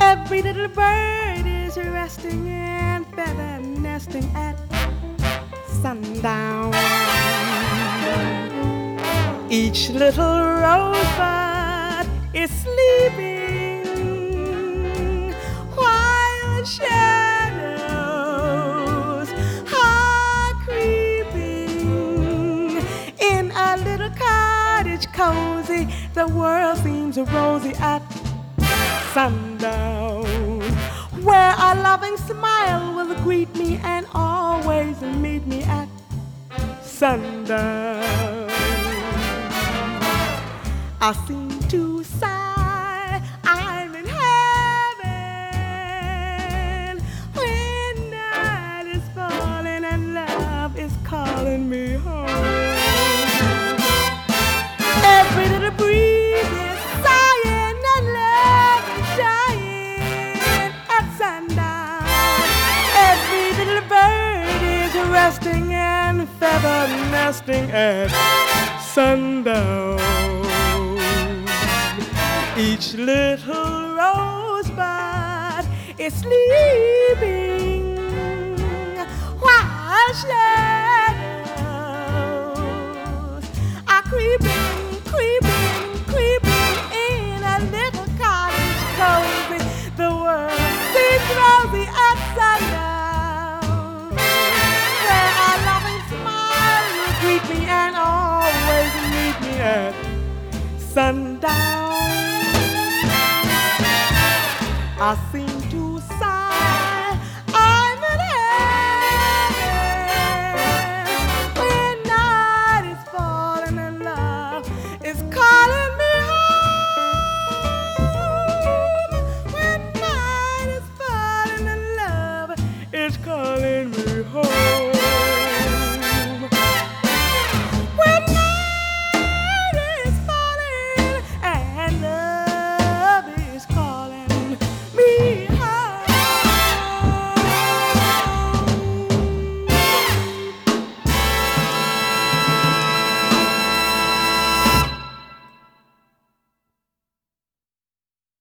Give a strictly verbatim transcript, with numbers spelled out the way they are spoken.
Every little bird is resting and feather nesting at sundown. Each little rosebud is sleeping while shadows are creeping in a little cottage cozy. The world seems rosy at sundown, where a loving smile will greet me and always meet me at sundown. I seem to sigh, I'm in heaven, when night is falling and love is calling me home. Every little breeze is sighing and love is dying at sundown. Every little bird is resting and feather nesting at sundown. Each little rosebud is sleeping while shadows are creeping, creeping, creeping in a little cottage cozy. The world seems rosy at sundown, where a loving smile will greet me and always meet me at sundown. I seem